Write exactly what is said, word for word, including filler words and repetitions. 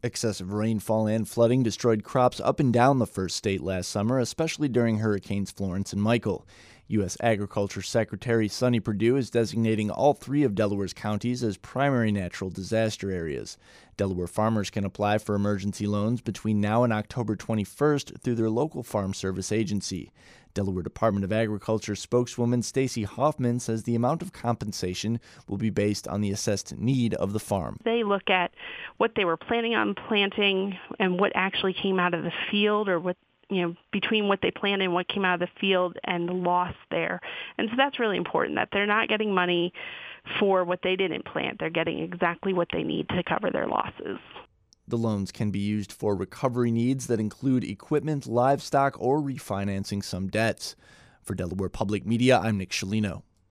Excessive rainfall and flooding destroyed crops up and down the first state last summer, especially during Hurricanes Florence and Michael. U S Agriculture Secretary Sonny Perdue is designating all three of Delaware's counties as primary natural disaster areas. Delaware farmers can apply for emergency loans between now and October twenty-first through their local Farm Service agency. Delaware Department of Agriculture spokeswoman Stacy Hoffman says the amount of compensation will be based on the assessed need of the farm. They look at what they were planning on planting and what actually came out of the field, or what, you know, between what they planted and what came out of the field and the loss there. And so that's really important, that they're not getting money for what they didn't plant. They're getting exactly what they need to cover their losses. The loans can be used for recovery needs that include equipment, livestock, or refinancing some debts. For Delaware Public Media, I'm Nick Scialino.